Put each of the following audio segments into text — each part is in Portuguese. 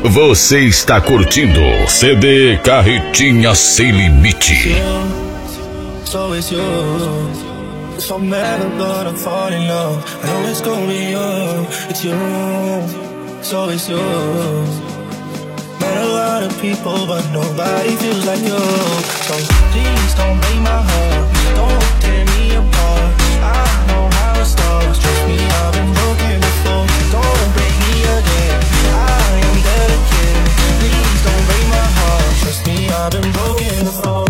Você está curtindo CD Carretinha Sem Limite. So it's you. So I'm never gonna fall in love. I know it's gonna be you. It's you. So it's you. Met a lot of people, but nobody feels like you. So please don't break my heart. Don't tear me apart. I know how it starts. Trust me, I've been broken before. Don't break me again. I am delicate. Please don't break my heart. Trust me, I've been broken before.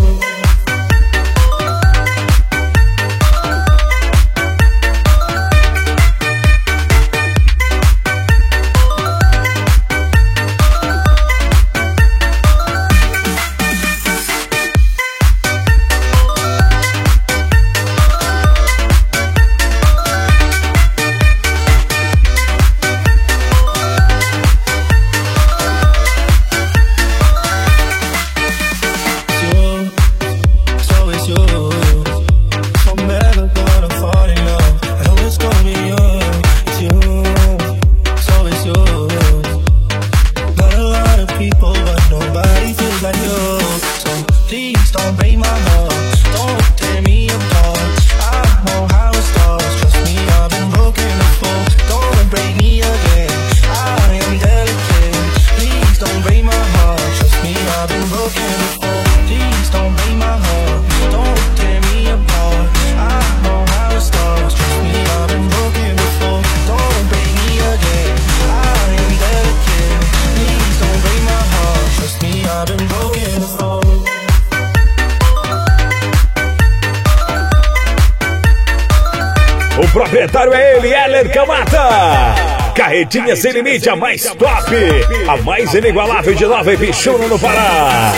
O proprietário é ele, Heller Camata. Carretinha Sem Limite, a mais top, a mais inigualável de Nova Ibiúna, no Pará.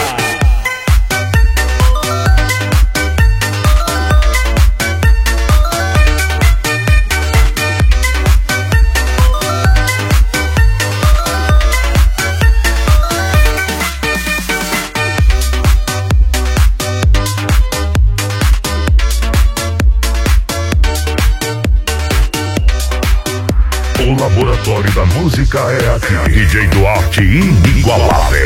O laboratório da música é aqui. DJ Duarte inigualável.